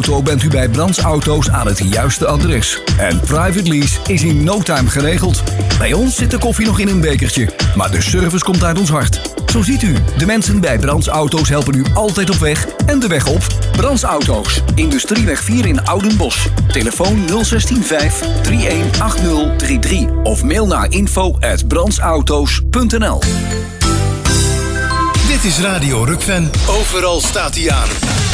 Zo bent u bij Brands Auto's aan het juiste adres. En private lease is in no time geregeld. Bij ons zit de koffie nog in een bekertje, maar de service komt uit ons hart. Zo ziet u, de mensen bij Brands Auto's helpen u altijd op weg en de weg op. Brands Auto's, Industrieweg 4 in Oudenbosch. Telefoon 016 318033 of mail naar info@brandsauto's.nl. Dit is Radio Rukven. Overal staat hij aan.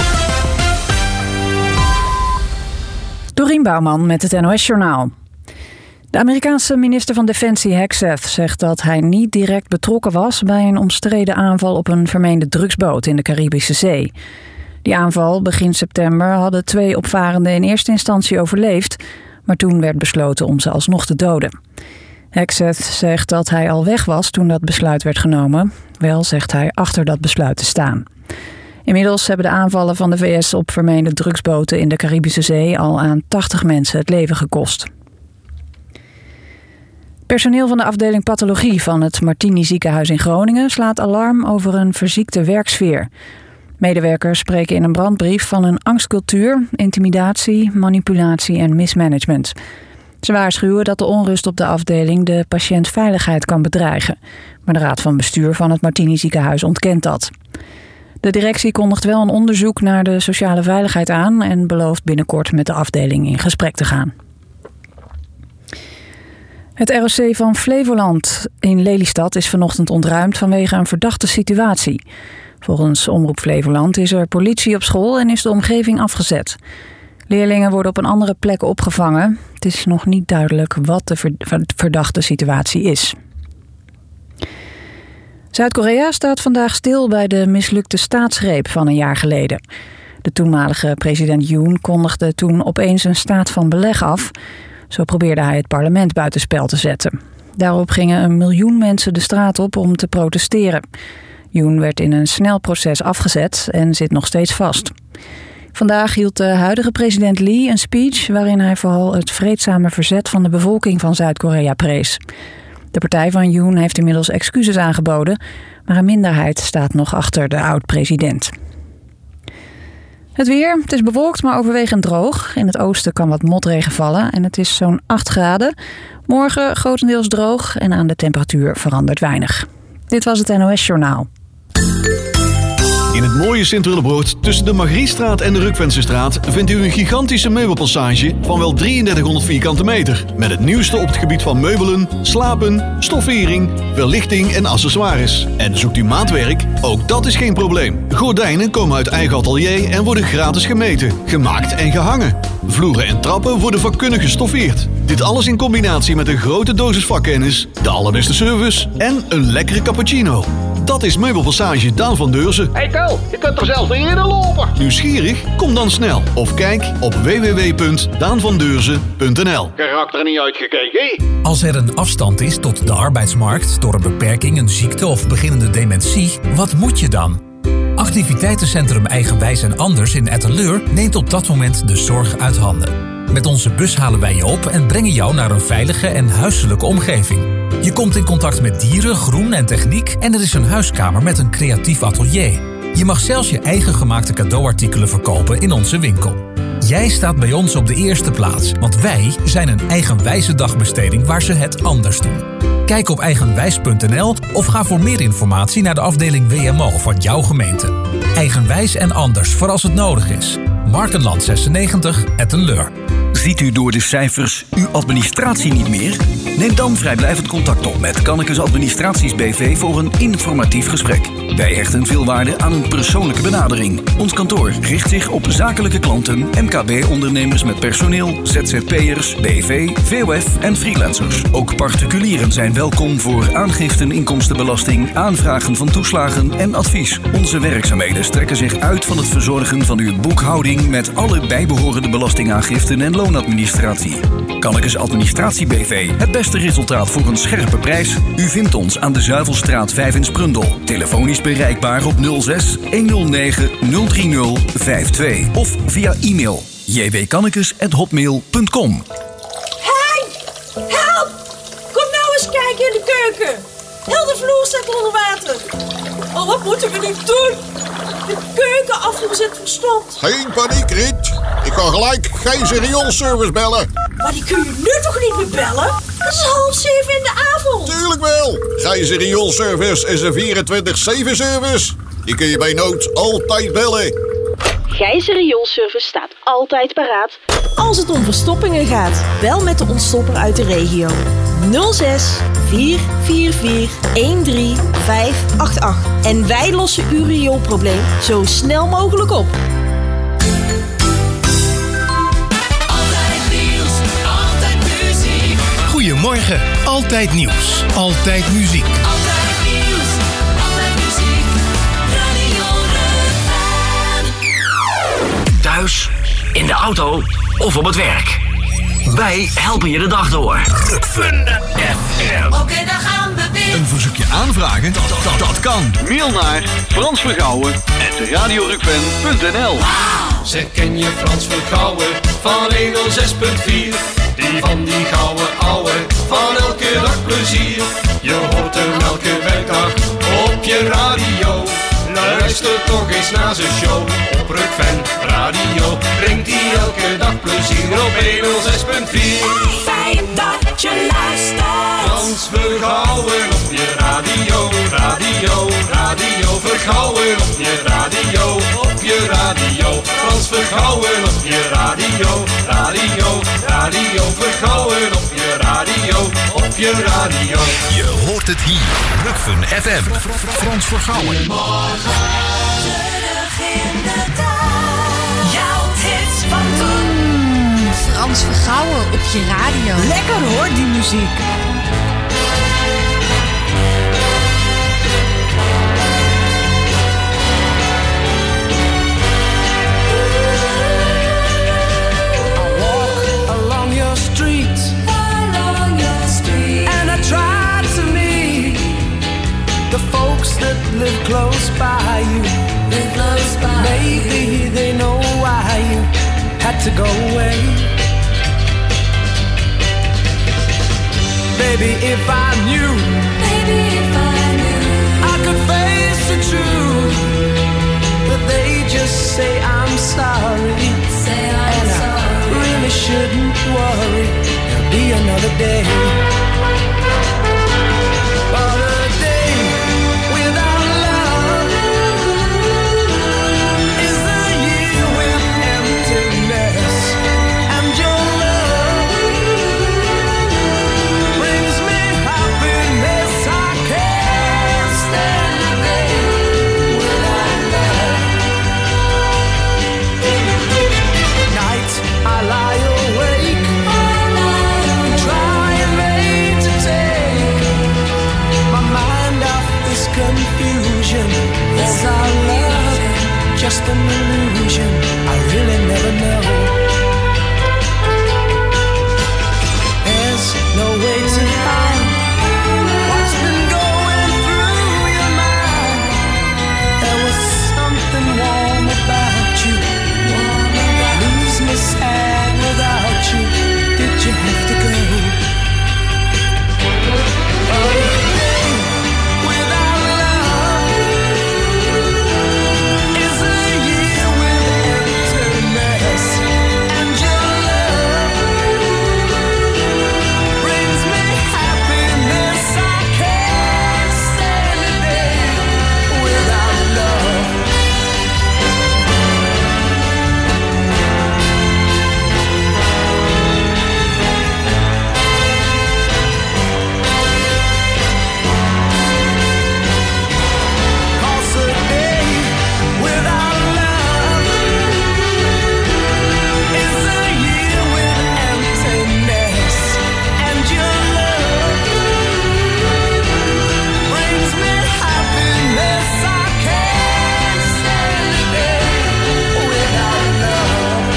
Dorien Bouwman met het NOS-journaal. De Amerikaanse minister van Defensie Hegseth zegt dat hij niet direct betrokken was bij een omstreden aanval op een vermeende drugsboot in de Caribische Zee. Die aanval begin september hadden 2 opvarenden in eerste instantie overleefd, maar toen werd besloten om ze alsnog te doden. Hegseth zegt dat hij al weg was toen dat besluit werd genomen. Wel zegt hij achter dat besluit te staan. Inmiddels hebben de aanvallen van de VS op vermeende drugsboten in de Caribische Zee al aan 80 mensen het leven gekost. Personeel van de afdeling pathologie van het Martini ziekenhuis in Groningen slaat alarm over een verziekte werksfeer. Medewerkers spreken in een brandbrief van een angstcultuur, intimidatie, manipulatie en mismanagement. Ze waarschuwen dat de onrust op de afdeling de patiëntveiligheid kan bedreigen. Maar de raad van bestuur van het Martini ziekenhuis ontkent dat. De directie kondigt wel een onderzoek naar de sociale veiligheid aan en belooft binnenkort met de afdeling in gesprek te gaan. Het ROC van Flevoland in Lelystad is vanochtend ontruimd vanwege een verdachte situatie. Volgens Omroep Flevoland is er politie op school en is de omgeving afgezet. Leerlingen worden op een andere plek opgevangen. Het is nog niet duidelijk wat de verdachte situatie is. Zuid-Korea staat vandaag stil bij de mislukte staatsgreep van een jaar geleden. De toenmalige president Yoon kondigde toen opeens een staat van beleg af. Zo probeerde hij het parlement buitenspel te zetten. Daarop gingen 1 miljoen mensen de straat op om te protesteren. Yoon werd in een snel proces afgezet en zit nog steeds vast. Vandaag hield de huidige president Lee een speech waarin hij vooral het vreedzame verzet van de bevolking van Zuid-Korea prees. De partij van Yoon heeft inmiddels excuses aangeboden, maar een minderheid staat nog achter de oud-president. Het weer, het is bewolkt maar overwegend droog. In het oosten kan wat motregen vallen en het is zo'n 8 graden. Morgen grotendeels droog en aan de temperatuur verandert weinig. Dit was het NOS-journaal. In het mooie Sint-Willebroord tussen de Margriestraat en de Rukvensestraat vindt u een gigantische meubelpassage van wel 3300 vierkante meter. Met het nieuwste op het gebied van meubelen, slapen, stoffering, verlichting en accessoires. En zoekt u maatwerk? Ook dat is geen probleem. Gordijnen komen uit eigen atelier en worden gratis gemeten, gemaakt en gehangen. Vloeren en trappen worden vakkundig gestoffeerd. Dit alles in combinatie met een grote dosis vakkennis, de allerbeste service en een lekkere cappuccino. Dat is Meubelpassage Daan van Deurzen. Hey Tel, je kunt er zelfs niet eerder lopen. Nieuwsgierig? Kom dan snel. Of kijk op www.daanvandeurzen.nl. Karakter niet uitgekeken, hè? Als er een afstand is tot de arbeidsmarkt door een beperking, een ziekte of beginnende dementie, wat moet je dan? Activiteitencentrum Eigenwijs en Anders in Etteleur neemt op dat moment de zorg uit handen. Met onze bus halen wij je op en brengen jou naar een veilige en huiselijke omgeving. Je komt in contact met dieren, groen en techniek en er is een huiskamer met een creatief atelier. Je mag zelfs je eigen gemaakte cadeauartikelen verkopen in onze winkel. Jij staat bij ons op de eerste plaats, want wij zijn een eigenwijze dagbesteding waar ze het anders doen. Kijk op eigenwijs.nl of ga voor meer informatie naar de afdeling WMO van jouw gemeente. Eigenwijs en anders voor als het nodig is. Markenland 96, Etteleur. Ziet u door de cijfers uw administratie niet meer? Neem dan vrijblijvend contact op met Kannekes Administraties BV voor een informatief gesprek. Wij hechten veel waarde aan een persoonlijke benadering. Ons kantoor richt zich op zakelijke klanten, MKB-ondernemers met personeel, ZZP'ers, BV, VOF en freelancers. Ook particulieren zijn welkom voor aangiften inkomstenbelasting, aanvragen van toeslagen en advies. Onze werkzaamheden strekken zich uit van het verzorgen van uw boekhouding met alle bijbehorende belastingaangiften en loonadministratie. Kannekes Administratie BV. Het beste resultaat voor een scherpe prijs. U vindt ons aan de Zuivelstraat 5 in Sprundel. Telefonisch bereikbaar op 06 109 030 52 of via e-mail jwkannekes@hotmail.com. Hey! Help! Kom nou eens kijken in de keuken. Heel de vloer staat onder water. Oh, wat moeten we nu doen? De keukenafvoer zit verstomd. Geen paniek, Riet. Ik kan gelijk geen rioolservice bellen. Maar die kun je nu toch niet meer bellen? Het is 6:30 in de avond. Tuurlijk wel. Gijzer Rioolservice is een 24/7 service. Die kun je bij nood altijd bellen. Gijzer Rioolservice staat altijd paraat. Als het om verstoppingen gaat, bel met de ontstopper uit de regio. 06 444 13588. En wij lossen uw rioolprobleem zo snel mogelijk op. Goedemorgen, altijd nieuws, altijd muziek. Altijd nieuws, altijd muziek. Radio Rukven. Thuis, in de auto of op het werk. Wij helpen je de dag door. Rukven FM. Oké, dan gaan we weer. Een verzoekje aanvragen? Dat kan. Mail naar fransvergouwen@radiorukven.nl. Zeg, ken je Frans Vergouwen van 106.4? Die van die gouden ouwe, van elke dag plezier. Je hoort hem elke werkdag op je radio. Luister toch eens naar zijn show op Rukven Radio. Brengt hij elke dag plezier op 106.4. Fijn dat je luistert. Frans Vergouwen op je radio, radio, radio. Vergouwen op je radio, op je radio. Frans Vergouwen op je radio, radio, radio. Vergouwen op je radio, op je radio. Je hoort het hier. Rukven FM. Frans Vergouwen. Morgen terug in de tijd. Jouw hits van toen. Frans Vergouwen op je radio. Lekker hoor, die muziek. Live close by you. Live close by. Maybe they know why you had to go away. Baby, if I knew, I could face the truth. But they just say I'm sorry. And I really shouldn't worry. There'll be another day. But a day without love is a year with emptiness. And your love brings me happiness. I can't stand a day without love. Night I lie awake, trying made to take my mind off this confusion. Is our love just an illusion? I really never know. There's no way to find what's been going through your mind. There was something warm about you. I lose me sad without you. Did you have to go? A day without love is a year with emptiness. And your love brings me happiness. I can't stand a day without love. Cause a day without love is a year with emptiness. And your love brings me happiness. I can't stand a day without love.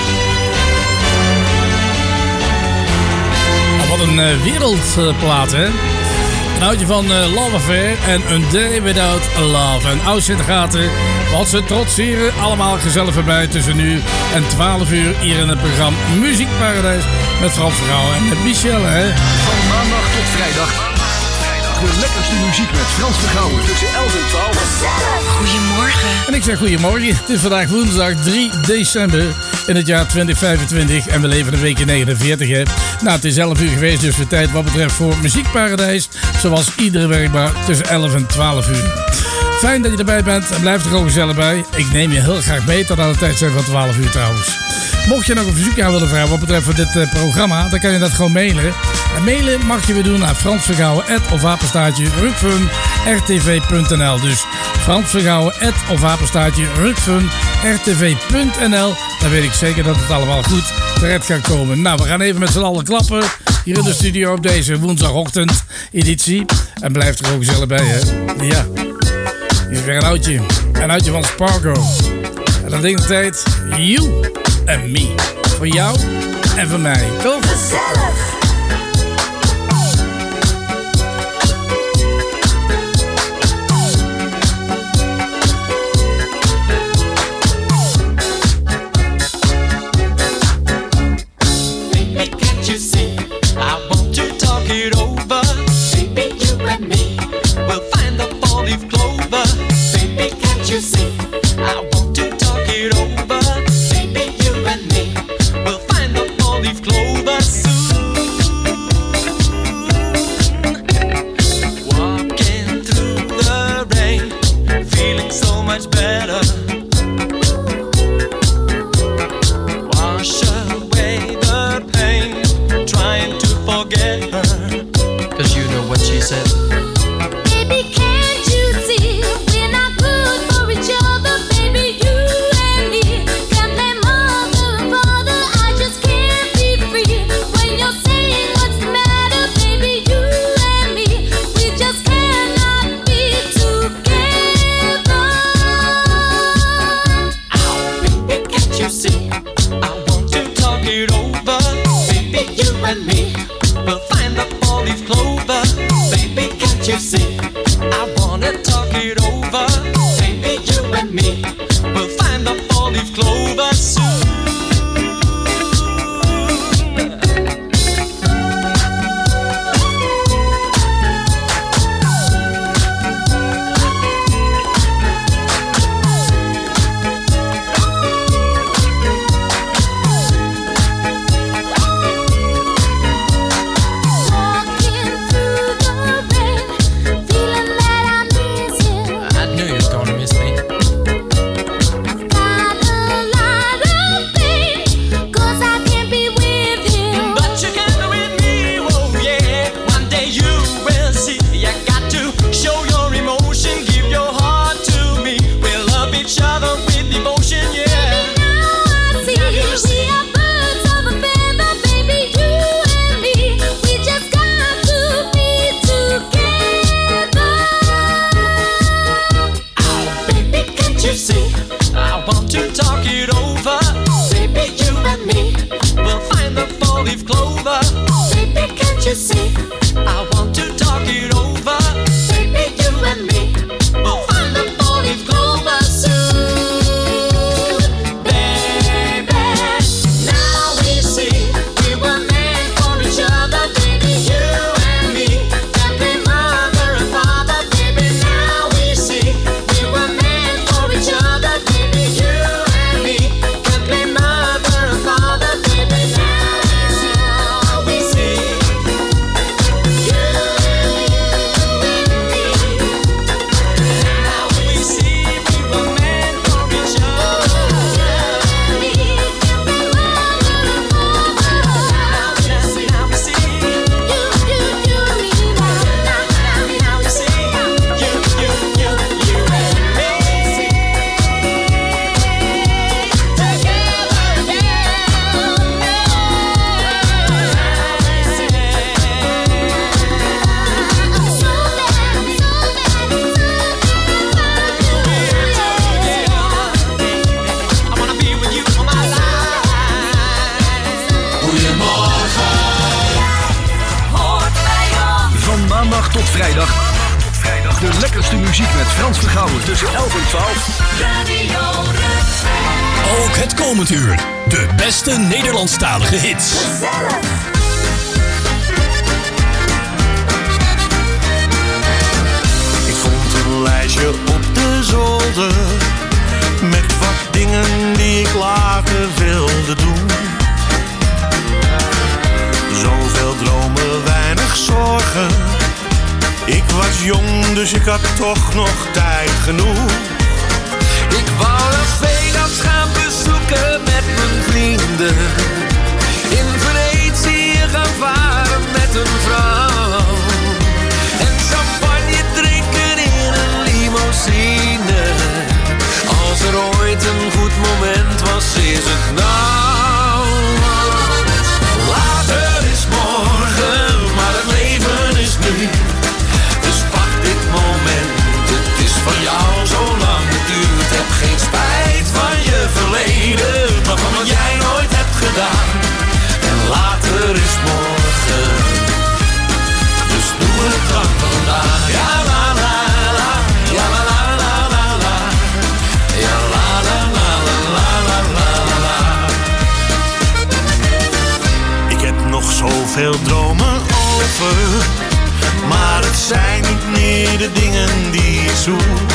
Wat een wereldplaat, hè? Een houtje van Love Affair en A Day Without Love. En oud Sint-Gaten, wat ze trotseren. Allemaal gezellig voorbij tussen nu en 12 uur hier in het programma Muziekparadijs met Frans Vergouwen en met Michelle, hè? Van maandag tot vrijdag. De lekkerste muziek met Frans Vergouwen tussen 11 en 12. Goedemorgen. En ik zeg goedemorgen. Het is vandaag woensdag 3 december in het jaar 2025 en we leven een week in 49. Hè. Nou, het is 11 uur geweest, dus de tijd wat betreft voor Muziekparadijs. Zoals iedere werkbaar tussen 11 en 12 uur. Fijn dat je erbij bent en blijf er gewoon gezellig bij. Ik neem je heel graag mee tot aan de tijd zijn van 12 uur trouwens. Mocht je nog een verzoek aan willen vragen wat betreft voor dit programma, dan kan je dat gewoon mailen. En mailen mag je weer doen naar fransvergouwen@rtv.nl. Dus fransvergouwen@rtv.nl. Dan weet ik zeker dat het allemaal goed terecht gaat komen. Nou, we gaan even met z'n allen klappen hier in de studio op deze woensdagochtend editie. En blijf er ook gezellig bij, hè. Ja, hier is weer een oudje. Een oudje van Spargo. En dan denk de tijd, you and me. Voor jou en voor mij. Toch? Gezellig. De lekkerste muziek met Frans Vergouwen tussen 11 en 12. Radio Ook het komend uur. De beste Nederlandstalige hits. Gezellig. Ik vond een lijstje op de zolder met wat dingen die ik later wilde doen. Zoveel dromen, weinig zorgen. Ik was jong, dus ik had toch nog tijd genoeg. Ik wou Las Vegas gaan bezoeken met mijn vrienden. In Venetië gaan varen met een vrouw. En champagne drinken in een limousine. Als er ooit een goed moment was, is het nou. Later is morgen, maar het leven is nu. Dus pak dit moment, het is van jou zolang het duurt. Heb geen spijt van je verleden, maar van wat jij nooit hebt gedaan. En later is morgen, dus doe het dan vandaag. Ja la la la, ja la la la la la, ja la la la la la la la la. Ik heb nog zoveel dromen over, maar het zijn niet meer de dingen die ik zoek.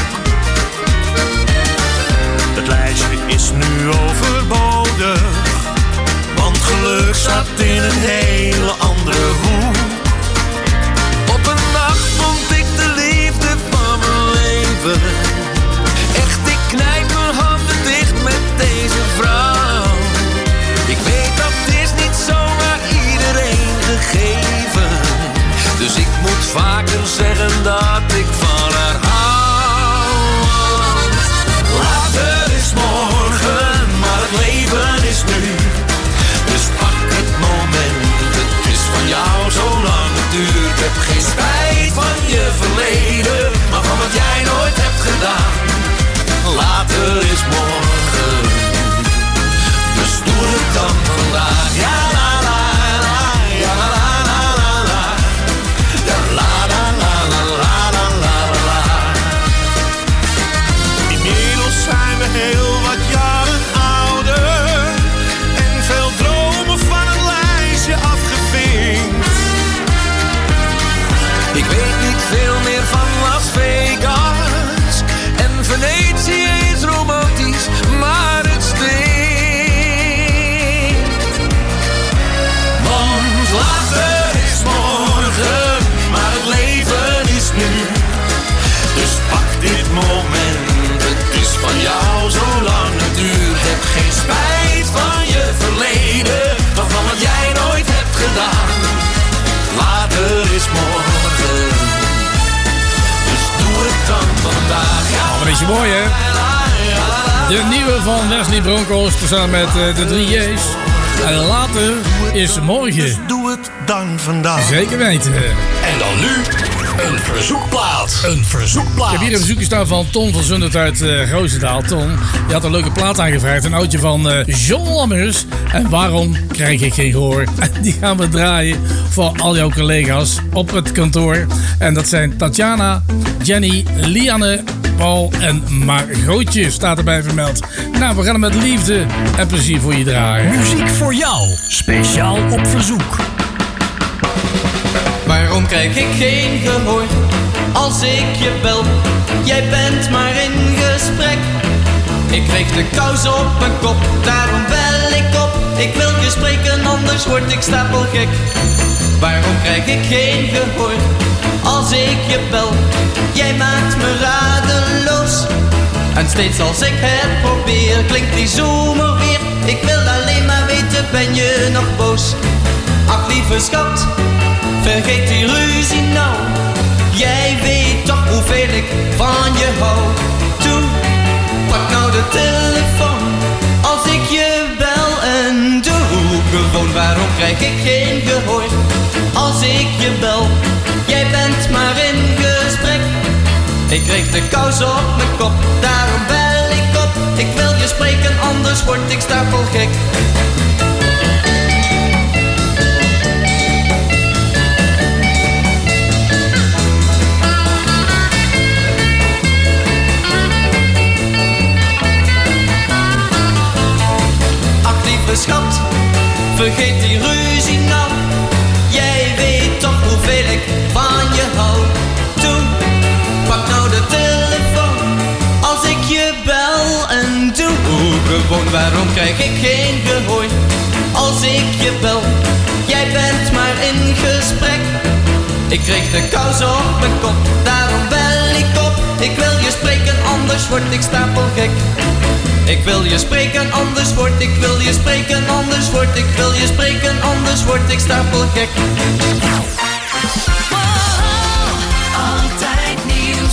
Het lijstje is nu overbodig, want geluk staat in een hele andere hoek. Op een nacht vond ik de liefde van mijn leven. Echt, ik knijp mijn handen dicht met deze vrouw. Ik weet dat is niet zomaar iedereen gegeven. Dus ik moet vaker zeggen dat ik van haar hou. Later is morgen, maar het leven is nu. Dus pak het moment, het is van jou zolang het duurt. Heb geen spijt van je verleden, maar van wat jij nooit hebt gedaan. Later is morgen, dus doe het dan vandaag. Ja la la la, ja la la la la la, ja la la la la la la la la. Inmiddels zijn we heel wat jaren ouder en veel dromen van een lijstje afgevinkt. Ik weet niet veel meer van Las Vegas en Venetië is romantisch, maar het stinkt. Want later is morgen, maar het leven is nu. Dus pak dit moment, het is van jou zolang het duurt. Heb geen spijt van je verleden, maar van wat jij nooit hebt gedaan. Later is morgen, dus doe het dan vandaag. Ja, een beetje mooi, hè? De nieuwe van Wesley Bronkhorst samen met de 3 J's. En later is morgen. Dus doe het dan vandaag. Zeker weten. En dan nu een verzoekplaat. Een verzoekplaat. Ik heb hier een verzoekje staan van Ton van Zundert uit Roosendaal. Ton, je had een leuke plaat aangevraagd. Een oudje van John Lammers. En waarom krijg ik geen gehoor? En die gaan we draaien voor al jouw collega's op het kantoor. En dat zijn Tatjana, Jenny, Lianne, Paul en Margootje staat erbij vermeld. Nou, we gaan hem met liefde en plezier voor je draaien. Muziek voor jou, speciaal op verzoek. Waarom krijg ik geen gehoor als ik je bel? Jij bent maar in gesprek. Ik kreeg de kous op mijn kop, daarom bel ik op. Ik wil je spreken, anders word ik stapelgek. Waarom krijg ik geen gehoor als ik je bel? Jij maakt me radeloos. En steeds als ik het probeer, klinkt die zoemer weer. Ik wil alleen maar weten, ben je nog boos? Ach lieve schat, vergeet die ruzie nou. Jij weet toch hoeveel ik van je hou. Toe, pak nou de telefoon als ik je bel en doe gewoon. Waarom krijg ik geen gehoor als ik je bel? Jij bent maar in gesprek. Ik kreeg de kous op mijn kop, daarom bel ik op. Ik wil je spreken, anders word ik stapelgek. Schat, vergeet die ruzie nou. Jij weet toch hoeveel ik van je hou. Toe, pak nou de telefoon als ik je bel en Waarom krijg ik geen gehoor als ik je bel? Jij bent maar in gesprek. Ik kreeg de kous op mijn kop, daarom bel ik op. Ik wil je spreken, anders word ik stapelgek. Ik wil je spreken, anders word ik. Wil je spreken, anders word ik. Wil je spreken, anders word ik stapelgek. Altijd nieuws.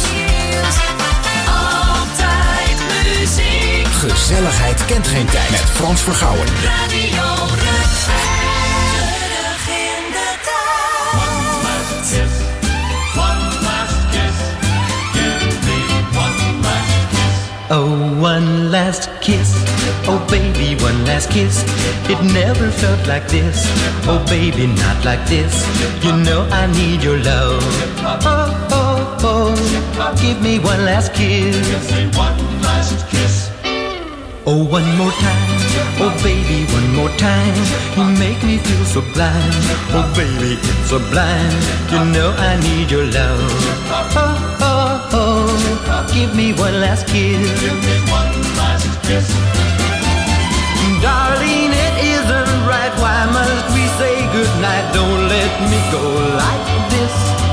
Altijd muziek. Gezelligheid kent geen tijd. Met Frans Vergouwen. Radio Rutger. Terug in de tijd. One last kiss. One last kiss. Give me one last kiss. Oh, one last kiss. Oh, baby, one last kiss. It never felt like this. Oh, baby, not like this. You know I need your love. Oh, oh, oh. Give me one last kiss. One last kiss. Oh, one more time. Oh, baby, one more time. You make me feel so blind. Oh, baby, it's sublime. You know I need your love. Oh, oh, oh. Give me one last kiss. Give me one last kiss. Darling, it isn't right. Why must we say goodnight? Don't let me go like this.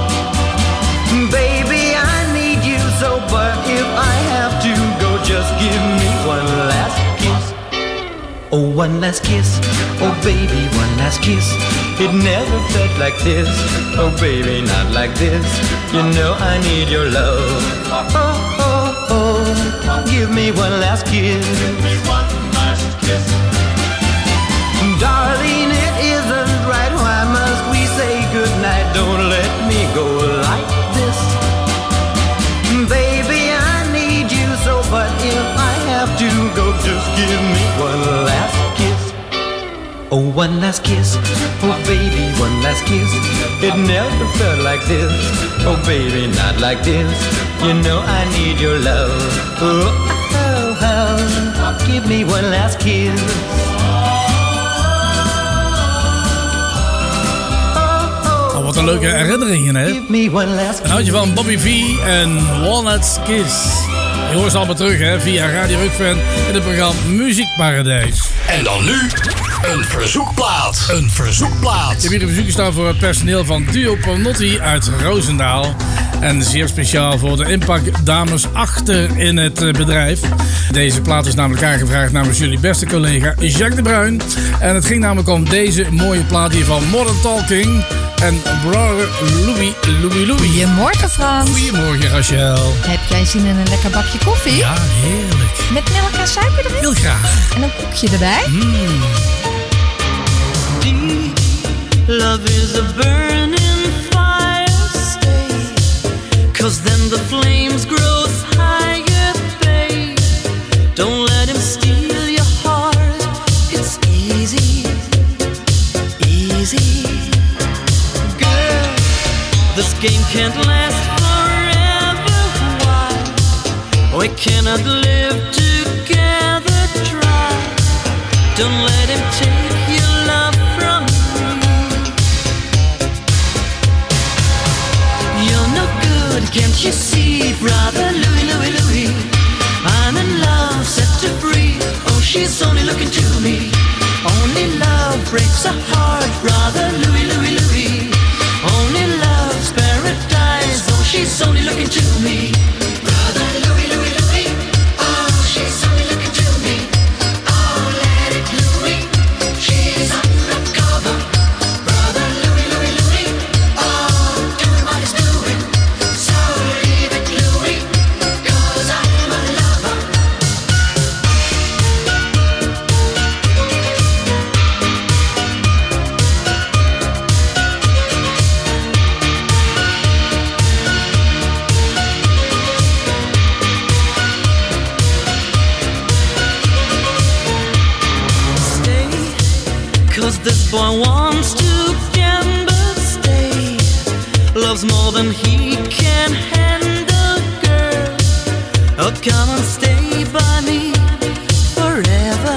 Baby, I need you so, but if I have to go, just give me one last kiss. Oh, one last kiss. Oh, baby, one last kiss. It never felt like this. Oh, baby, not like this. You know I need your love. Oh, oh, oh. Give me one last kiss. Give me one last kiss. Darling, it isn't right. Why must we say goodnight? Don't let me go like this. Baby, I need you so, but if I have to go, just give me one last kiss. Oh, one last kiss. Oh, baby, one last kiss. It never felt like this. Oh, baby, not like this. You know I need your love. Oh, oh, oh. Give me one last kiss. Wat een leuke herinneringen, hè? Een houtje van Bobby V en Walnut Kiss. Je hoort ze allemaal terug, hè? Via Radio Rukven in het programma Muziekparadijs. En dan nu een verzoekplaat. Een verzoekplaat. Ik heb hier een verzoek staan voor het personeel van Duo Panotti uit Roosendaal. En zeer speciaal voor de inpakdames achter in het bedrijf. Deze plaat is namelijk aangevraagd namens jullie beste collega Jacques de Bruin. En het ging namelijk om deze mooie plaat hier van Modern Talking en brother Louie. Goedemorgen, Frans. Goedemorgen, Rachel. Heb jij zin in een lekker bakje koffie? Ja, heerlijk. Met melk en suiker erin? Heel graag. En een koekje erbij? Deep love is a burning fire, stay. 'Cause then the flames grow higher, babe. Don't let him steal your heart. It's easy, easy. Girl, this game can't last forever. Why? We cannot live together, try. Don't let him take your love from me. You're no good, can't you see, brother Louie, Louie, Louie? I'm in love, set to free. Oh, she's only looking to me. Only love breaks a heart, brother Louie, Louie, Louie. Only love's paradise. Oh, she's only looking to me. Brother Louie, Louie, Louie. Oh, she's only looking to me. Oh, let it Louie. She's undercover. Brother Louie, Louie, Louie. Oh, doing what he's doing. So leave it Louie, 'cause I'm a lover. Stay, 'cause this boy wants to gamble. Stay, loves more than he can handle, girl. Oh, come and stay by me forever,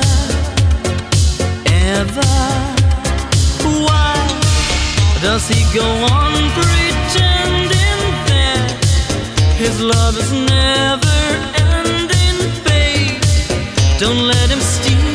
ever. Why does he go on pretending that his love is never ending, babe? Don't let him steal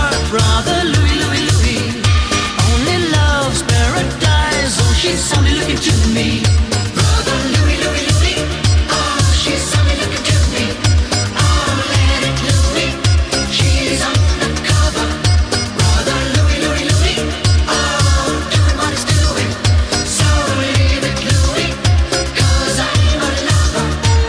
heart, brother Louis, Louis, Louis. Only love's paradise, oh, she's only looking to me. Brother Louis, Louis, Louis. Oh, she's only looking to me. Oh, let it Louis. She's undercover. Brother Louis, Louis, Louis. Oh, doing what he's doing. So leave it Louis, 'cause I'm a lover.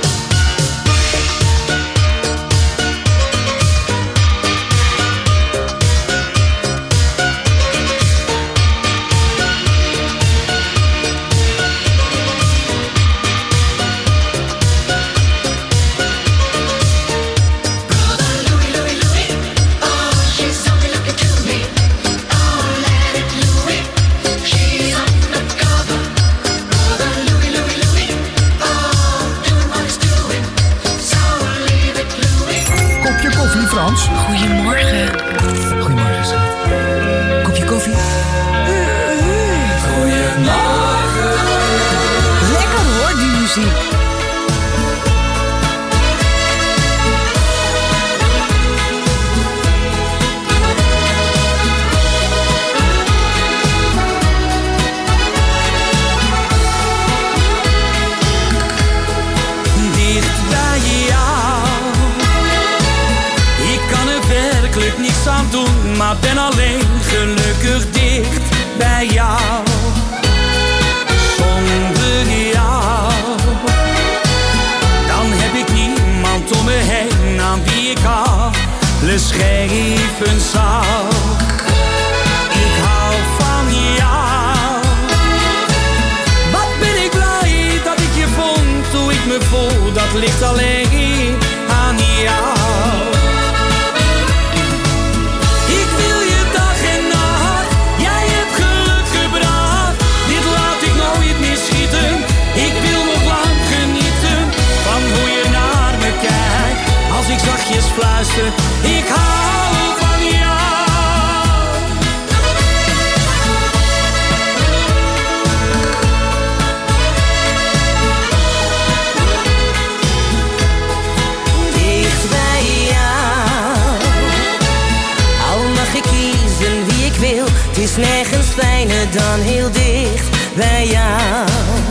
Kopje koffie, Frans? Goedemorgen. Goedemorgen, schat. Kopje koffie? Goedemorgen. Lekker hoor, die muziek. Dicht bij jou. Ik kan er werkelijk niets aan doen, maar ben alleen gelukkig dicht bij jou. Zonder jou, dan heb ik niemand om me heen aan wie ik alles geven zou. Ik hou van jou. Wat ben ik blij dat ik je vond, hoe ik me voel, dat ligt alleen aan jou. Ik wil je dag en nacht, jij hebt geluk gebracht. Dit laat ik nooit meer schieten. Ik wil nog lang genieten van hoe je naar me kijkt. Als ik zachtjes fluister, ik hou van jou. Dicht bij jou. Al mag ik kiezen wie ik wil, het is nergens fijner dan heel dicht bij jou.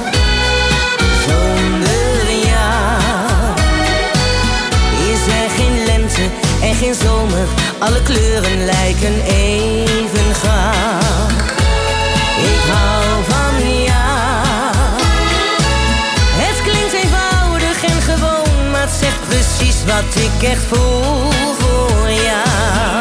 Zonder jou is er geen lente en geen zomer, alle kleuren lijken even gaaf. Ik hou van jou. Het klinkt eenvoudig en gewoon, maar het zegt precies wat ik echt voel voor jou.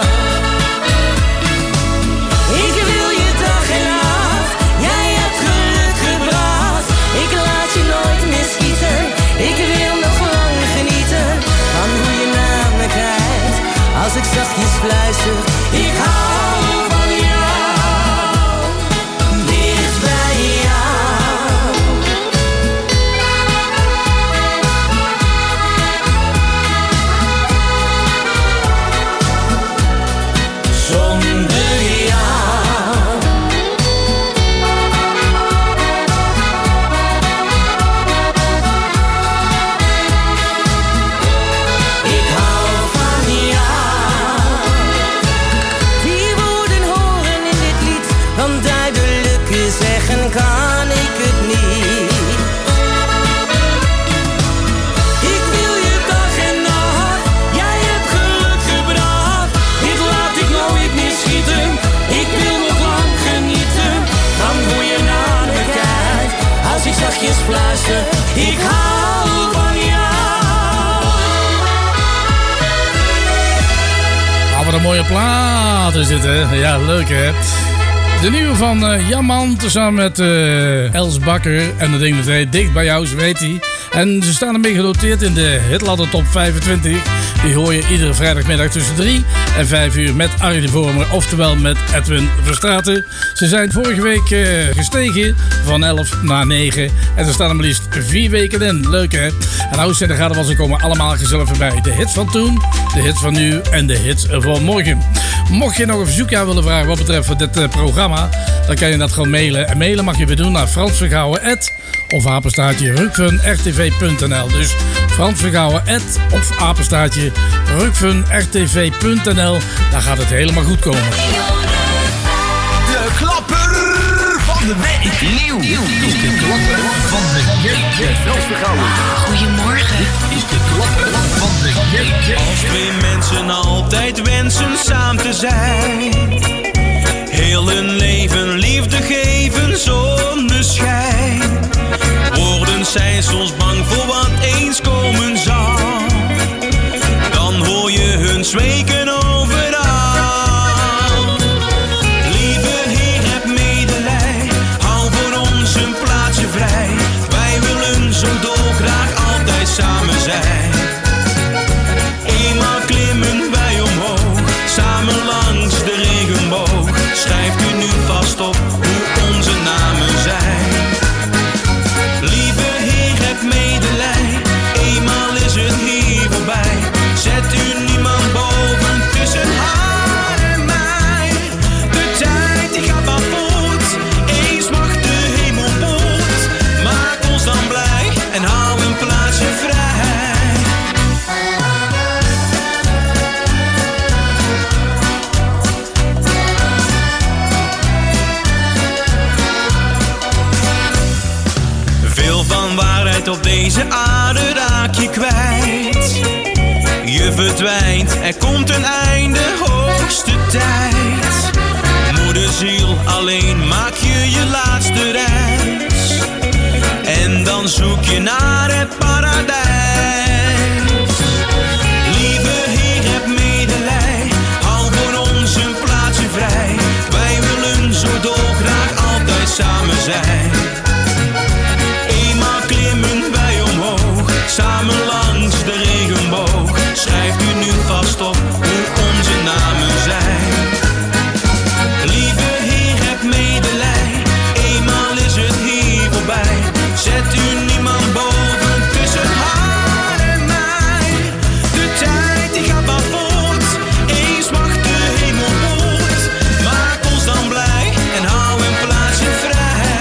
Ik wil je dag en nacht, jij hebt geluk gebracht. Ik laat je nooit meer schieten, ik wil nog lang genieten van hoe je naar me kijkt. Als ik zachtjes fluister, ik hou van jou. Dicht bij jou. Zonder jou. Ik hou van jou. Die woorden horen in dit lied, want duidelijker zeggen kan ik het niet. Ik wil je dag en nacht, jij hebt geluk gebracht. Dit laat ik nooit meer schieten. Ik wil nog lang genieten van hoe je naar me kijkt. Als ik zachtjes fluister, ik hou van jou. Ah, wat een mooie plaat is dit, hè? Ja, leuk, hè? De nieuwe van Jamman, tezamen met Els Bakker. En dat ding dat heet Dicht bij jou, zo weet hij. En ze staan ermee genoteerd in de Hitladder Top 25. Die hoor je iedere vrijdagmiddag tussen 3 en 5 uur met Arie de Vormer, oftewel met Edwin Verstraeten. Ze zijn vorige week gestegen van 11 naar 9. En ze staan er maar liefst 4 weken in. Leuk, hè? En uitzendingen was, ze komen allemaal gezellig voorbij. De hits van toen, de hits van nu en de hits van morgen. Mocht je nog een verzoekje aan willen vragen wat betreft dit programma, programma, dan kan je dat gewoon mailen. En mailen mag je weer doen naar fransvergouwen@ of apenstaartje rukfunrtv.nl. Dus fransvergouwen@ of apenstaartje rukfunrtv.nl. Daar gaat het helemaal goed komen. De klapper van de week. Nieuw. Is de klapper van de week. Fransvergouwen. Goedemorgen. Dit is de klapper van de week. Als twee mensen altijd wensen samen te zijn, heel hun leven liefde geven zonder schijn, worden zij soms bang voor wat eens komen zal. Dan hoor je hun zweken overal. Lieve Heer, heb medelij, hou voor ons een plaatsje vrij. Wij willen zo dolgraag altijd samen zijn. Eenmaal klimmen wij omhoog, samen langs de regenboog. Schrijft u nu vast op hoe onze namen zijn. Lieve Heer, heb medelij, eenmaal is het hier voorbij. Zet u niemand boven tussen haar en mij. De tijd die gaat maar voort, eens mag de hemel poort. Maak ons dan blij en hou een plaatsje vrij. Veel van waarheid op deze aarde raak je kwijt. Je verdwijnt, er komt een einde, hoogste tijd. Moederziel, alleen maak je laatste reis. En dan zoek je naar het paradijs. Lieve Heer, heb medelij, hou voor ons een plaatsje vrij. Wij willen zo dolgraag altijd samen zijn. Eenmaal klimmen wij omhoog, samen langs de regenboog. Schrijft u nu vast op hoe onze namen zijn. Lieve Heer, heb medelij, eenmaal is het hier voorbij. Zet u niemand boven tussen haar en mij. De tijd die gaat maar voort, eens mag de hemel poort. Maak ons dan blij en hou een plaatsje vrij.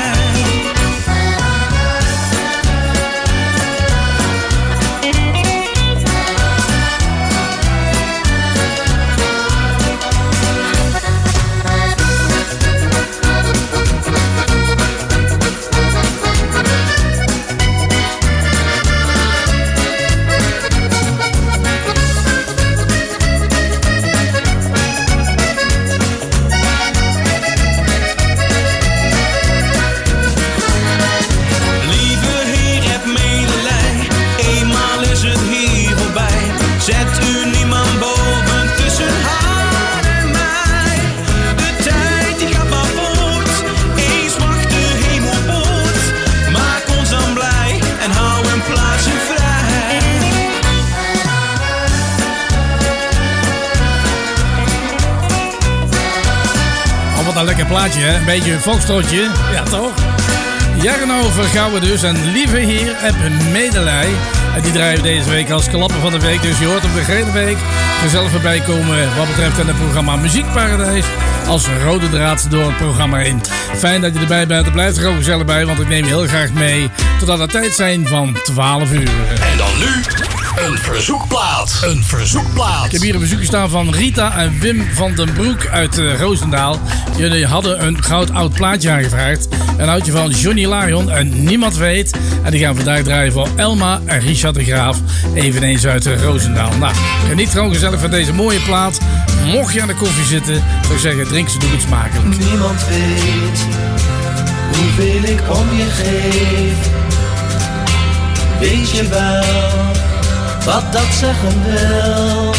Een lekker plaatje, hè? Een beetje een foxtrotje. Ja, toch? Jarno Vergouwen dus. En Lieve Heer, heb een medelij. En die draaien we deze week als klapper van de week. Dus je hoort hem de hele week gezellig voorbij komen wat betreft het programma Muziekparadijs. Als rode draad door het programma heen. Fijn dat je erbij bent. Er blijft er ook gezellig bij, want ik neem je heel graag mee. Totdat het tijd zijn van 12 uur. En dan nu een verzoekplaat. Een verzoekplaat. Ik heb hier een verzoekje staan van Rita en Wim van den Broek uit Roosendaal. Jullie hadden een goud oud plaatje aangevraagd. Een oudje van Johnny Lion en Niemand Weet. En die gaan vandaag draaien voor Elma en Richard de Graaf. Eveneens uit Roosendaal. Nou, geniet gewoon gezellig van deze mooie plaat. Mocht je aan de koffie zitten, zou ik zeggen, drink ze, doe het smakelijk. Niemand weet hoeveel ik om je geef. Weet je wel wat dat zeggen wil?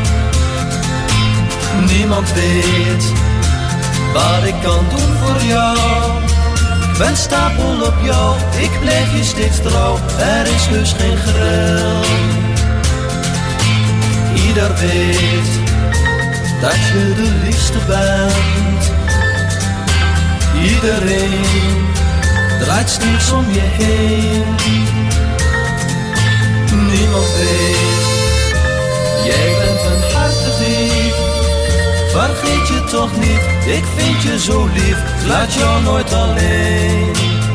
Niemand weet wat ik kan doen voor jou. Ik ben stapel op jou, ik blijf je steeds trouw. Er is dus geen gril. Ieder weet dat je de liefste bent. Iedereen draait steeds om je heen. Niemand weet, jij bent een hartedief vergeet je toch niet, ik vind je zo lief, laat jou nooit alleen.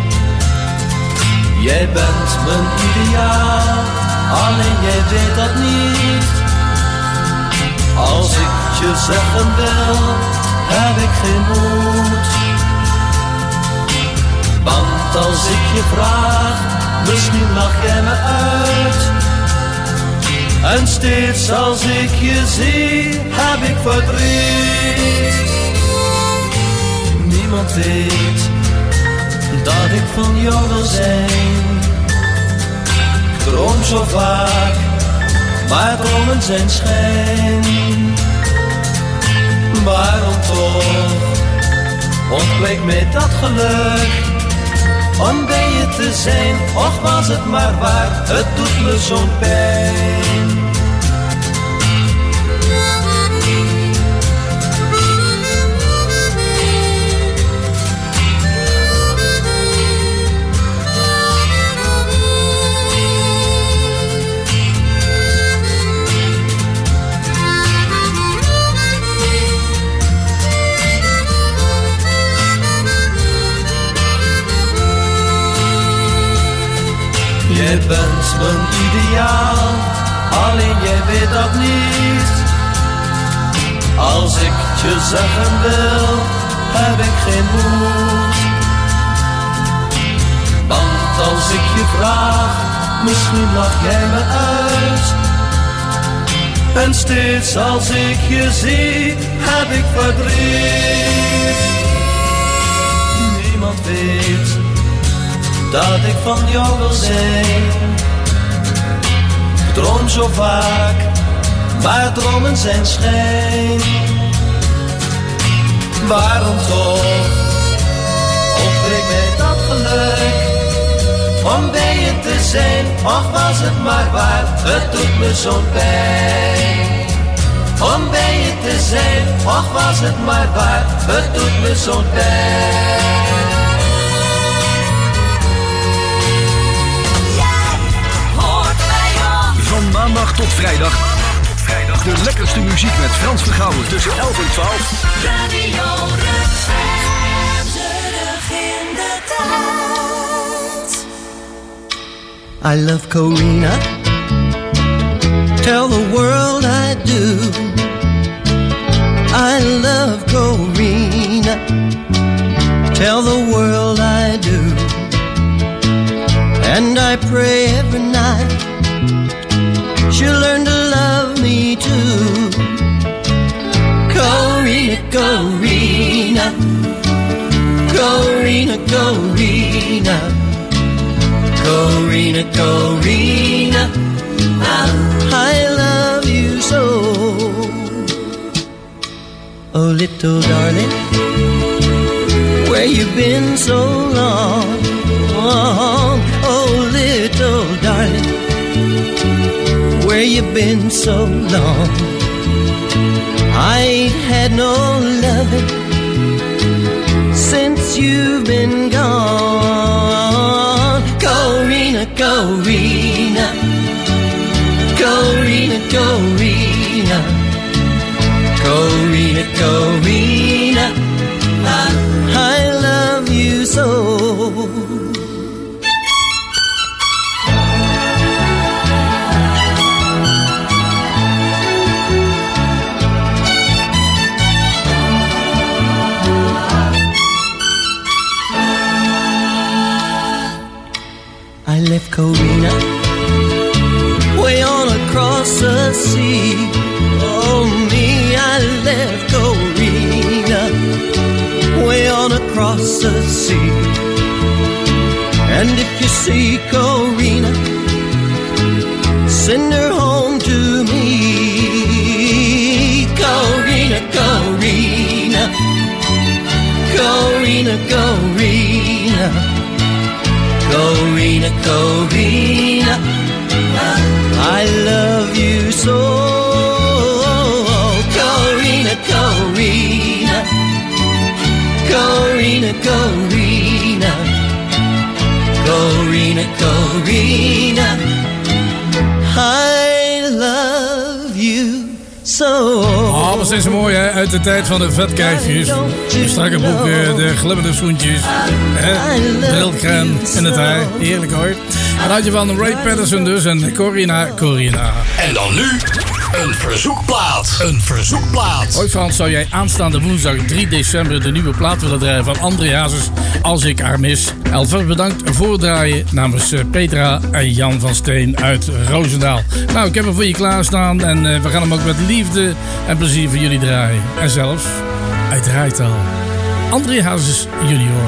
Jij bent mijn ideaal, alleen jij weet dat niet. Als ik je zeggen wil, heb ik geen moed. Want als ik je vraag, misschien lach jij me uit. En steeds als ik je zie, heb ik verdriet. Niemand weet dat ik van jou wil zijn. Ik droom zo vaak, maar dromen zijn schijn. Waarom toch ontbreekt mij dat geluk? Om bij je te zijn, of was het maar waar, het doet me zo'n pijn. Jij bent mijn ideaal, alleen jij weet dat niet. Als ik je zeggen wil, heb ik geen moed. Want als ik je vraag, misschien lach jij me uit. En steeds als ik je zie, heb ik verdriet. Niemand weet dat ik van jou wil zijn. Ik droom zo vaak, maar dromen zijn schijn. Waarom toch ontbreekt mij dat geluk? Om bij je te zijn, of was het maar waar, het doet me zo'n pijn. Om bij je te zijn, of was het maar waar, het doet me zo'n pijn. Van maandag tot vrijdag. De lekkerste muziek met Frans Vergouwen tussen 11 en 12. Radio Rutgers, terug in de tijd. I love Corina. Tell the world I do. I love Corina. Tell the world I do. And I pray every night she'll learn to love me too. Corina, Corina, Corina, Corina, Corina, Corina, I love you so. Oh, little darling, where you been so long? Oh, little darling, where you been so long? I ain't had no loving since you've been gone. Corina, Corina, Corina, Corina, Corina, Corina, I love you so. I left Corina way on across the sea. Oh me, I left Corina way on across the sea. And if you see Corina, send her home to me. Corina, Corina, Corina, Corina, Corina, Corina, I love you so. Corina, Corina, Corina, Corina, Corina, Corina, I love you so. Oh, we nog steeds mooi, hè? Uit de tijd van de vetkijfjes. De strakke boeken, de glimmende schoentjes. Brilcrème in het haar. Heerlijk hoor. Een uitje van Ray Patterson dus en Corina. En dan nu een verzoekplaat. Een verzoekplaat. Hoi Frans, zou jij aanstaande woensdag 3 december de nieuwe plaat willen draaien van André Hazes, Als ik haar mis? Alvast bedankt voor het draaien namens Petra en Jan van Steen uit Roosendaal. Nou, ik heb hem voor je klaarstaan en we gaan hem ook met liefde en plezier voor jullie draaien. En zelfs, uiteraard al, André Hazes junior.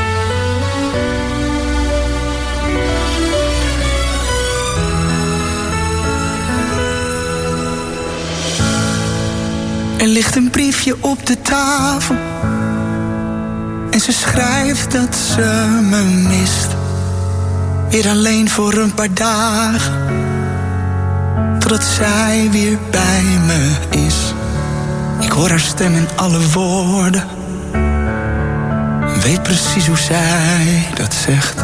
Er ligt een briefje op de tafel en ze schrijft dat ze me mist. Weer alleen voor een paar dagen, totdat zij weer bij me is. Ik hoor haar stem in alle woorden, weet precies hoe zij dat zegt.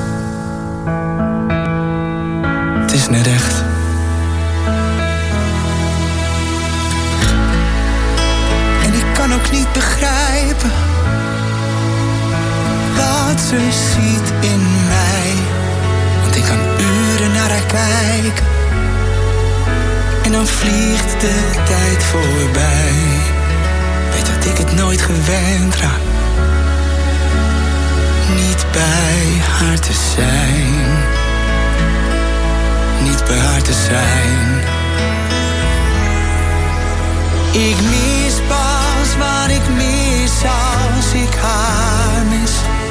Het is net echt. Ik kan ook niet begrijpen wat ze ziet in mij. Want ik kan uren naar haar kijken en dan vliegt de tijd voorbij. Weet dat ik het nooit gewend raak niet bij haar te zijn. Niet bij haar te zijn. Ik mis pas wat ik mis als ik haar mis.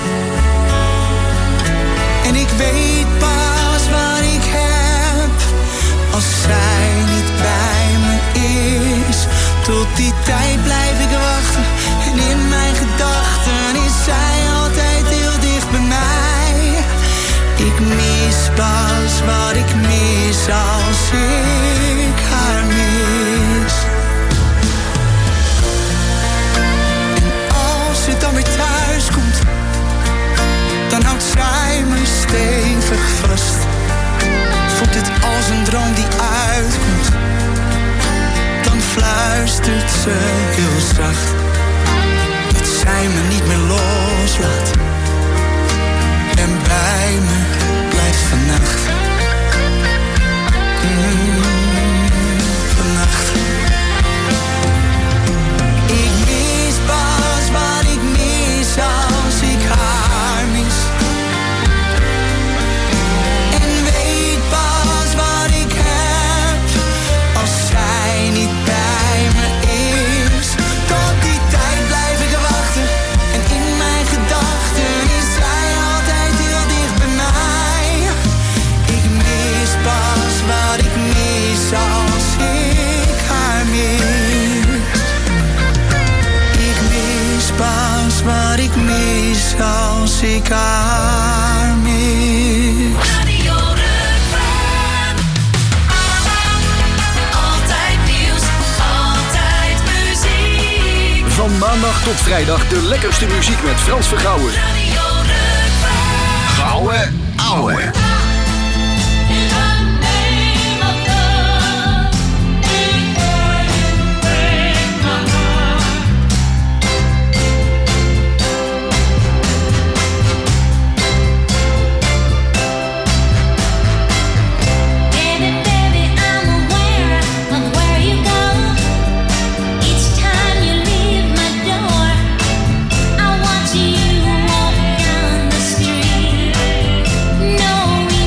En ik weet pas wat ik heb als zij niet bij me is. Tot die tijd blijf ik wachten en in mijn gedachten is zij altijd heel dicht bij mij. Ik mis pas wat ik mis als ik haar mis. Als het dan weer thuis komt, dan houdt zij me stevig vast. Voelt het als een droom die uitkomt, dan fluistert ze heel zacht dat zij me niet meer loslaat en bij me blijft vannacht. Vannacht. Ik mis pas wat ik mis als ik haar mis. En weet pas wat ik heb als zij niet bij me is. Tot die tijd blijf ik wachten en in mijn gedachten is zij altijd heel dicht bij mij. Ik mis pas wat ik mis als ik haar mis. Ik mis pas wat ik mis als ik haar mis. Radio Rukven. Altijd nieuws, altijd muziek. Van maandag tot vrijdag de lekkerste muziek met Frans Vergouwen. Radio Rukven. Gouden ouwe. I watch you walk down the street. No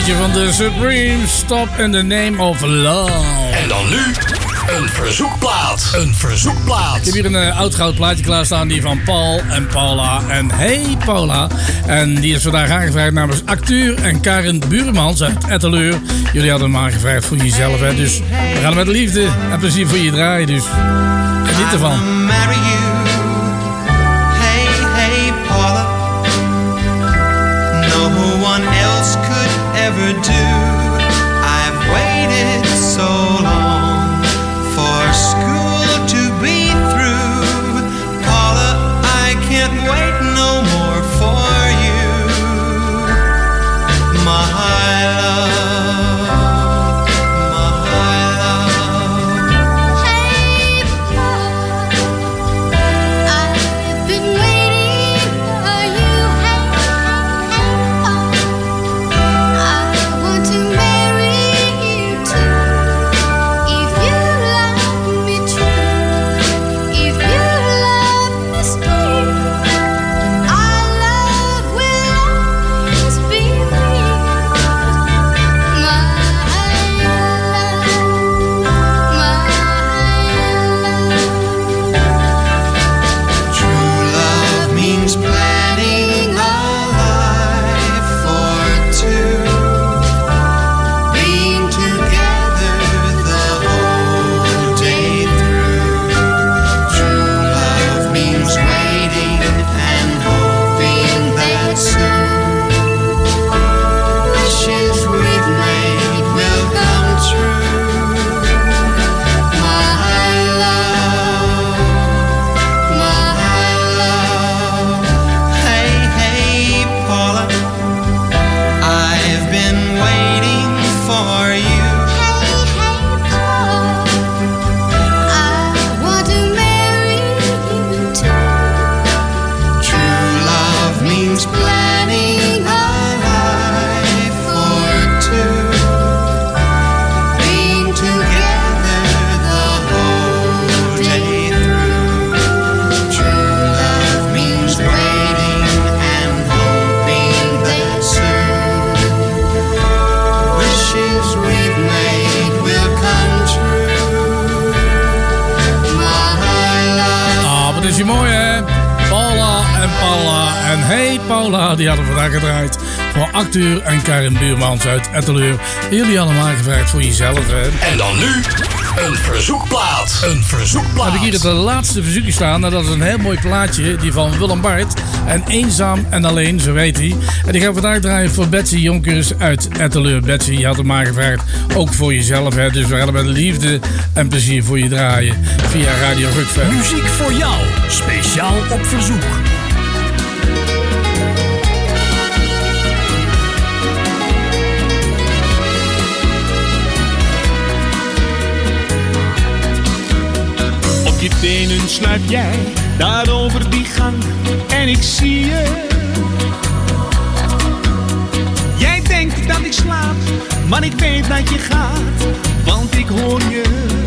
liedje van de Supremes, Stop in the Name of Love. En dan nu een verzoekplaat. Een verzoekplaat. Ik heb hier een oud goud plaatje klaarstaan, die van Paul en Paula. En hey Paula. En die is vandaag aangevraagd namens acteur en Karin Buremans uit Etteleur. Jullie hadden hem aangevraagd voor jezelf, hè. Dus we gaan met liefde en plezier voor je draaien. Dus geniet ervan. Hey Paula, no one else could ever do. I've waited so long for school to be through. Paula, I can't wait no more for you, my love. Die hadden we vandaag gedraaid voor acteur en Karin Buurmans uit Etteleur. Jullie hadden hem aangevraagd voor jezelf, hè. En dan nu een verzoekplaat. Een verzoekplaat. Heb ik hier het laatste verzoekje staan. En dat is een heel mooi plaatje. Die van Willem Bart. En Eenzaam en Alleen, zo weet hij. En die gaan we vandaag draaien voor Betsy Jonkers uit Etteleur. Betsy, je had hem aangevraagd. Ook voor jezelf, hè. Dus we gaan met liefde en plezier voor je draaien. Via Radio Rukver. Muziek voor jou. Speciaal op verzoek. Op je tenen sluip jij daar over die gang en ik zie je. Jij denkt dat ik slaap, maar ik weet dat je gaat, want ik hoor je.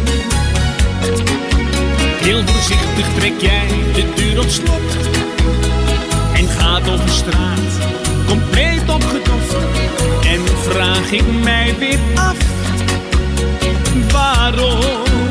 Heel voorzichtig trek jij de deur op slot en gaat over straat, compleet opgetoft. En vraag ik mij weer af, waarom?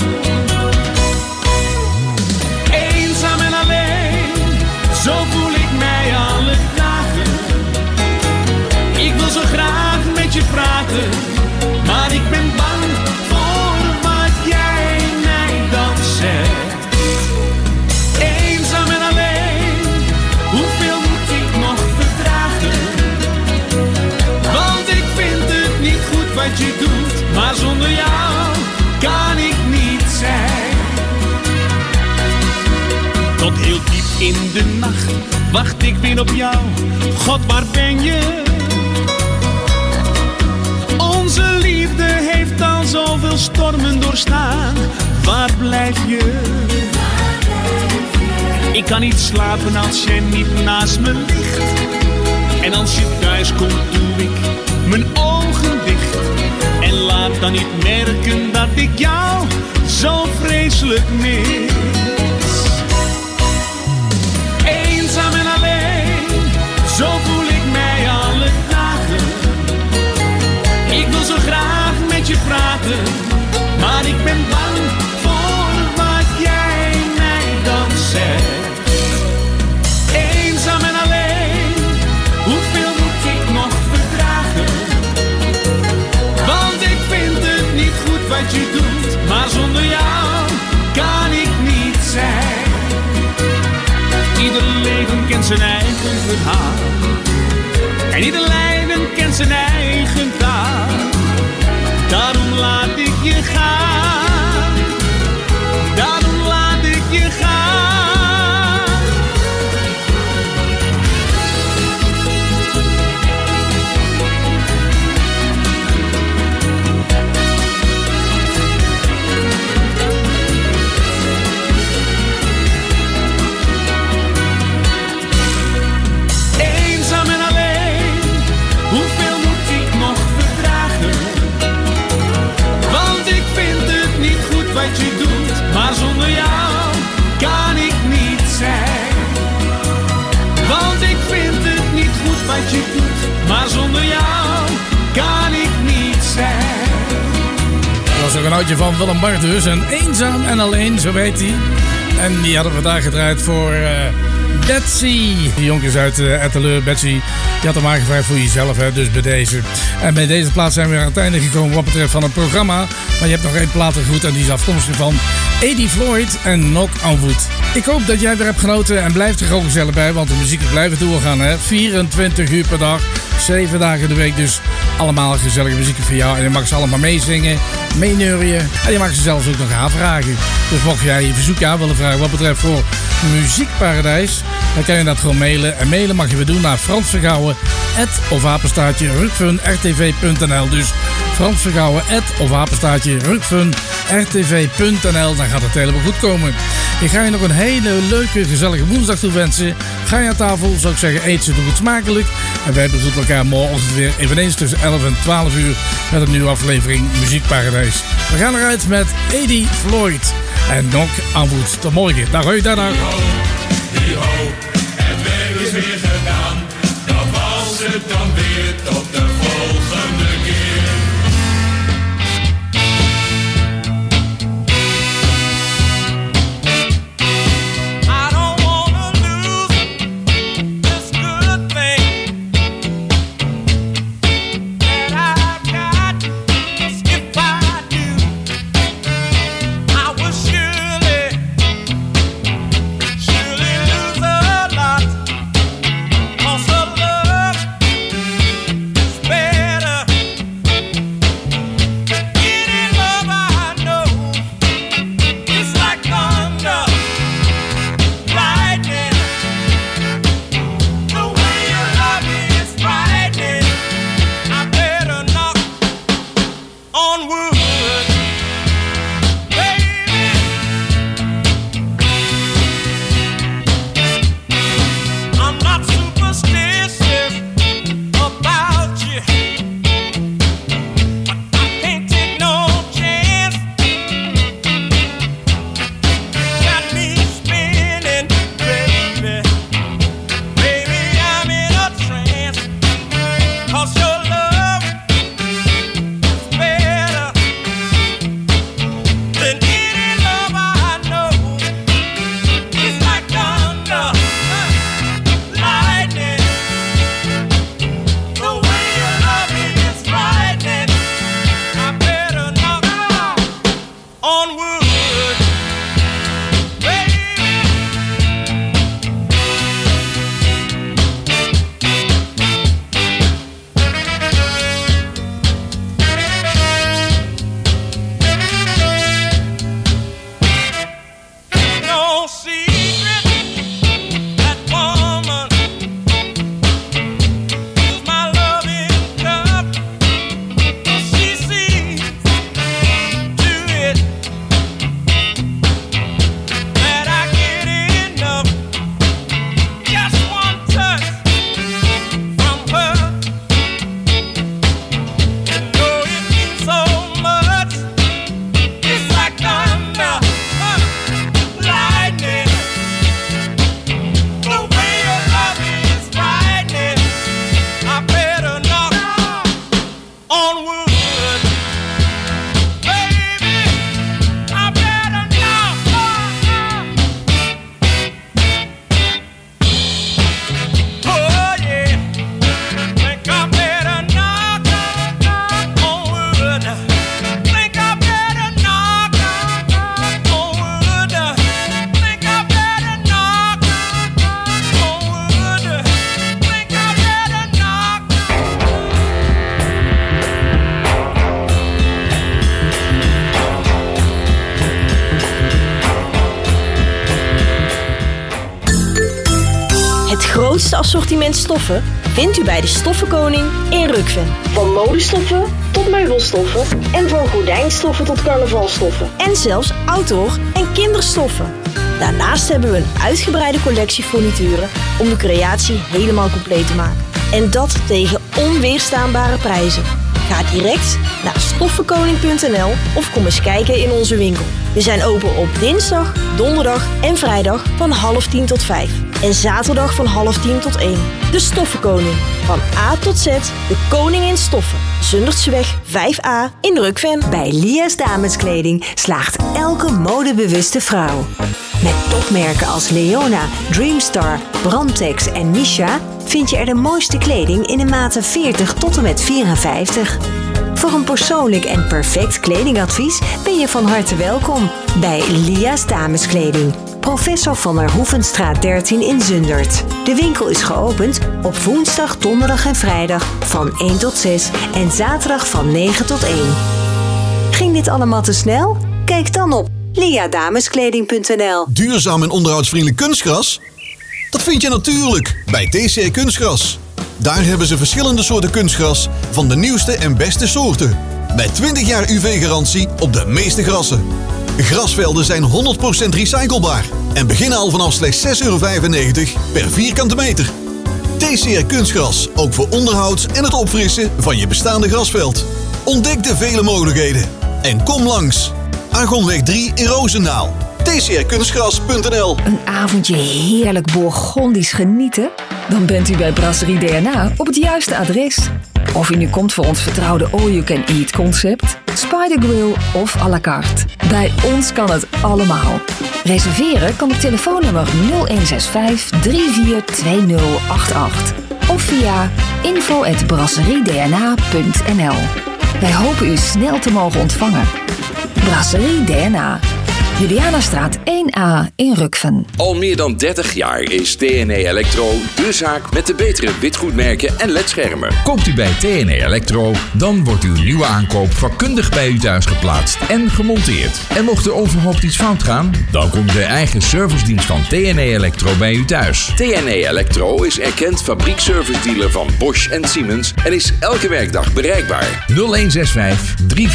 Eenzaam en alleen, zo voel ik mij alle dagen. Ik wil zo graag met je praten, maar ik ben bang voor wat jij mij dan zegt. Eenzaam en alleen, hoeveel moet ik nog verdragen? Want ik vind het niet goed wat je doet, maar zonder jou kan ik niet zijn. Tot heel diep in de nacht wacht ik weer op jou. God, waar ben je? Onze liefde heeft al zoveel stormen doorstaan. Waar blijf je? Ik kan niet slapen als jij niet naast me ligt. En als je thuis komt doe ik mijn ogen dicht. En laat dan niet merken dat ik jou zo vreselijk mis. Eenzaam en alleen, zo voel ik mij alle dagen. En ieder lijden kent zijn eigen taal. Daarom laat ik je gaan. Daarom laat ik je gaan. Eenzaam en alleen, hoeveel moet ik nog verdragen? Want ik vind het niet goed wat je doet, maar zonder jou kan ik niet zijn. Want ik vind het niet goed wat je doet, maar zonder jou kan ik niet zijn. Dat was ook een oudje van Willem Bartus en Eenzaam en Alleen, zo weet hij. En die hadden we vandaag gedraaid voor Betsy. Die jongens uit Etteleur, Betsy, die had hem aangevraagd voor jezelf, hè, dus bij deze. En bij deze plaat zijn we weer aan het einde gekomen wat betreft van het programma. Maar je hebt nog één plaat te goed en die is afkomstig van Eddie Floyd en Knock on Wood. Ik hoop dat jij weer hebt genoten en blijf er gewoon gezellig bij, want de muziek is blijven doorgaan, hè. 24 uur per dag, 7 dagen in de week, dus allemaal gezellige muziek voor jou. En je mag ze allemaal meezingen, meeneurien en je mag ze zelfs ook nog aanvragen. Dus mocht jij je verzoekje aan willen vragen wat betreft voor Muziekparadijs, dan kan je dat gewoon mailen. En mailen mag je weer doen naar fransvergouwen@rtv.nl. Dus fransvergouwen@rtv.nl. Dan gaat het helemaal goed komen. Ik ga je nog een hele leuke, gezellige woensdag toewensen. Ga je aan tafel, zou ik zeggen, eet ze, doe het smakelijk. En wij begroeten elkaar morgen weer eveneens tussen 11 en 12 uur met een nieuwe aflevering Muziekparadijs. We gaan eruit met Eddie Floyd en Knock on Wood. Tot morgen. Dag hoi, dag. Het werk is weer gedaan. Dat was het dan weer. Tot de volgende keer. Also grootste assortiment stoffen vindt u bij de Stoffenkoning in Rukven. Van modestoffen tot meubelstoffen en van gordijnstoffen tot carnavalstoffen. En zelfs outdoor- en kinderstoffen. Daarnaast hebben we een uitgebreide collectie furnituren om de creatie helemaal compleet te maken. En dat tegen onweerstaanbare prijzen. Ga direct naar stoffenkoning.nl of kom eens kijken in onze winkel. We zijn open op dinsdag, donderdag en vrijdag van 9:30 tot 5. En zaterdag van 9:30 tot 1. De Stoffenkoning. Van A tot Z, de koning in stoffen. Zundertseweg 5A in Rukven. Bij Lia's Dameskleding slaagt elke modebewuste vrouw. Met topmerken als Leona, Dreamstar, Brandtex en Misha vind je er de mooiste kleding in de maten 40 tot en met 54. Voor een persoonlijk en perfect kledingadvies ben je van harte welkom bij Lia's Dameskleding. Professor van der Hoevenstraat 13 in Zundert. De winkel is geopend op woensdag, donderdag en vrijdag van 1 tot 6 en zaterdag van 9 tot 1. Ging dit allemaal te snel? Kijk dan op liadameskleding.nl. Duurzaam en onderhoudsvriendelijk kunstgras? Dat vind je natuurlijk bij TCR Kunstgras. Daar hebben ze verschillende soorten kunstgras van de nieuwste en beste soorten. Met 20 jaar UV-garantie op de meeste grassen. Grasvelden zijn 100% recyclebaar en beginnen al vanaf slechts €6,95 per vierkante meter. TCR Kunstgras, ook voor onderhoud en het opfrissen van je bestaande grasveld. Ontdek de vele mogelijkheden en kom langs. Argonweg 3 in Roosendaal. tcrkunstgras.nl. Een avondje heerlijk Bourgondisch genieten? Dan bent u bij Brasserie DNA op het juiste adres. Of u nu komt voor ons vertrouwde all-you-can-eat concept, Spider Grill of à la carte. Bij ons kan het allemaal. Reserveren kan op telefoonnummer 0165 342088 of via info@brasseriedna.nl. Wij hopen u snel te mogen ontvangen. Brasserie DNA. Julianastraat 1A in Rukven. Al meer dan 30 jaar is TNE Electro de zaak met de betere witgoedmerken en ledschermen. Koopt u bij TNE Electro, dan wordt uw nieuwe aankoop vakkundig bij u thuis geplaatst en gemonteerd. En mocht er onverhoopt iets fout gaan, dan komt de eigen servicedienst van TNE Electro bij u thuis. TNE Electro is erkend fabriekservice-dealer van Bosch en Siemens en is elke werkdag bereikbaar. 0165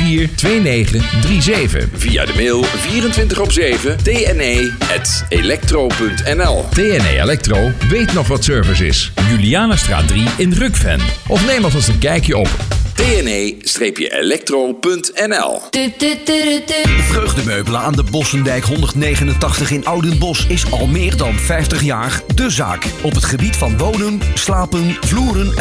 342937. Via de mail 24/7 tne@electro.nl. TNE Electro weet nog wat service is. Julianastraat 3 in Rukven. Of neem alvast een kijkje op tne-electro.nl. Vreugdemeubelen aan de Bossendijk 189 in Oudenbosch is al meer dan 50 jaar de zaak. Op het gebied van wonen, slapen, vloeren